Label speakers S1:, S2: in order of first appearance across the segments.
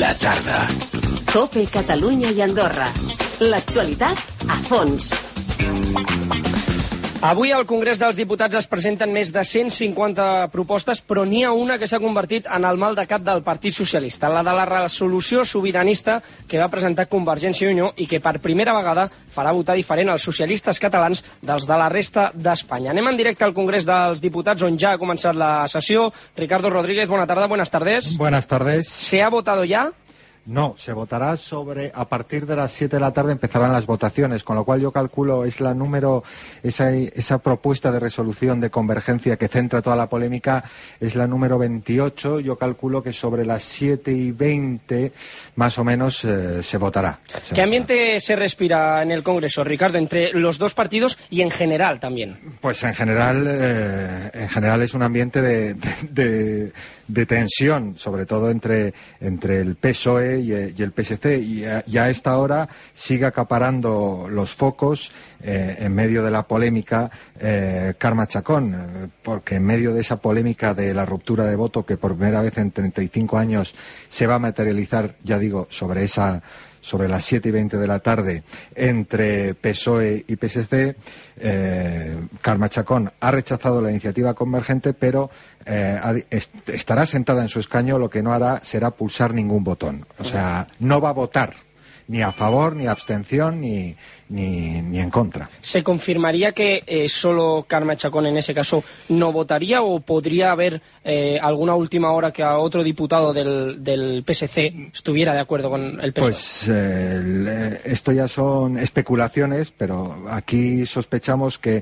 S1: La tarda.
S2: COPE Catalunya i Andorra. L'actualitat a fons.
S3: Avui al Congrés dels Diputats es presenten més de 150 propostes, però n'hi ha una que s'ha convertit en el mal de cap del Partit Socialista, la de la resolució sobiranista que va presentar Convergència i Unió i que per primera vegada farà votar diferent als socialistes catalans dels de la resta d'Espanya. Anem en directe al Congrés dels Diputats, on ja ha començat la sessió. Ricardo Rodríguez, bona tarda, buenas tardes.
S4: Buenas tardes.
S3: ¿Se ha votado ya?
S4: No, se votará a partir de las 7 de la tarde empezarán las votaciones, con lo cual yo calculo esa propuesta de resolución de convergencia que centra toda la polémica es la número 28, yo calculo que sobre las 7:20 más o menos se votará.
S3: ¿Qué ambiente se respira en el Congreso, Ricardo, entre los dos partidos y en general también?
S4: Pues en general es un ambiente de tensión, sobre todo entre el PSOE y el PSC, y a esta hora sigue acaparando los focos en medio de la polémica Carme Chacón, porque en medio de esa polémica de la ruptura de voto que por primera vez en 35 años se va a materializar, ya digo, sobre las 7:20 de la tarde entre PSOE y PSC, Carme Chacón ha rechazado la iniciativa convergente, pero estará sentada en su escaño, lo que no hará será pulsar ningún botón. O sea, no va a votar ni a favor, ni a abstención, ni en contra.
S3: ¿Se confirmaría que solo Carme Chacón en ese caso no votaría, o podría haber alguna última hora que a otro diputado del PSC estuviera de acuerdo con el PSOE?
S4: Pues esto ya son especulaciones, pero aquí sospechamos que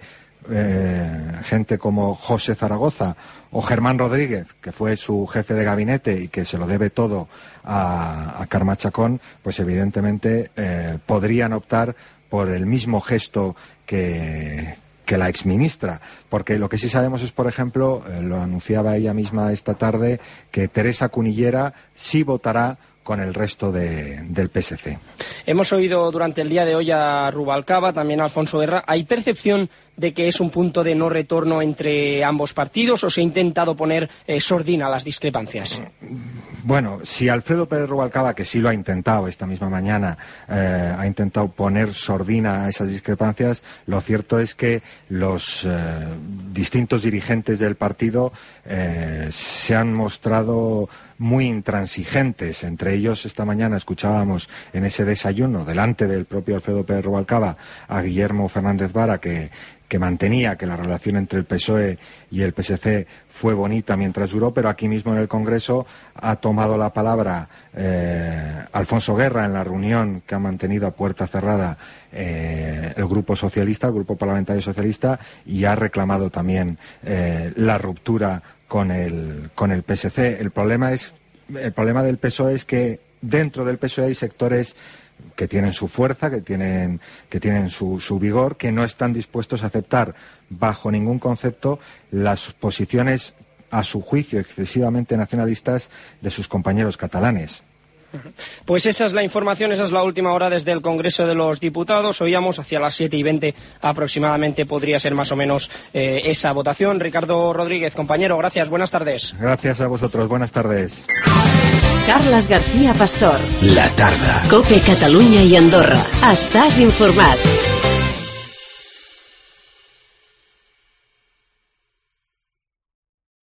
S4: gente como José Zaragoza o Germán Rodríguez, que fue su jefe de gabinete y que se lo debe todo a Carme Chacón, pues evidentemente podrían optar por el mismo gesto que la exministra, porque lo que sí sabemos es, por ejemplo, lo anunciaba ella misma esta tarde, que Teresa Cunillera sí votará con el resto del PSC.
S3: Hemos oído durante el día de hoy a Rubalcaba, también a Alfonso Guerra. ¿Hay percepción de que es un punto de no retorno entre ambos partidos, o se ha intentado poner sordina a las discrepancias?
S4: Bueno, si Alfredo Pérez Rubalcaba, que sí lo ha intentado esta misma mañana, ha intentado poner sordina a esas discrepancias, lo cierto es que los distintos dirigentes del partido se han mostrado muy intransigentes. Entre ellos, esta mañana escuchábamos en ese desayuno, delante del propio Alfredo Pérez Rubalcaba, a Guillermo Fernández Vara, que mantenía que la relación entre el PSOE y el PSC fue bonita mientras duró, pero aquí mismo en el Congreso ha tomado la palabra Alfonso Guerra en la reunión que ha mantenido a puerta cerrada el Grupo Socialista, el Grupo Parlamentario Socialista, y ha reclamado también la ruptura con el PSC. El problema del PSOE es que dentro del PSOE hay sectores que tienen su fuerza, que tienen su vigor, que no están dispuestos a aceptar bajo ningún concepto las posiciones, a su juicio, excesivamente nacionalistas de sus compañeros catalanes.
S3: Pues esa es la información, esa es la última hora desde el Congreso de los Diputados. Oíamos hacia las 7:20 aproximadamente podría ser más o menos esa votación. Ricardo Rodríguez, compañero, gracias, buenas tardes.
S4: Gracias a vosotros, buenas tardes.
S2: Carles García Pastor.
S1: La tarda.
S2: COPE Catalunya i Andorra. Estàs informat.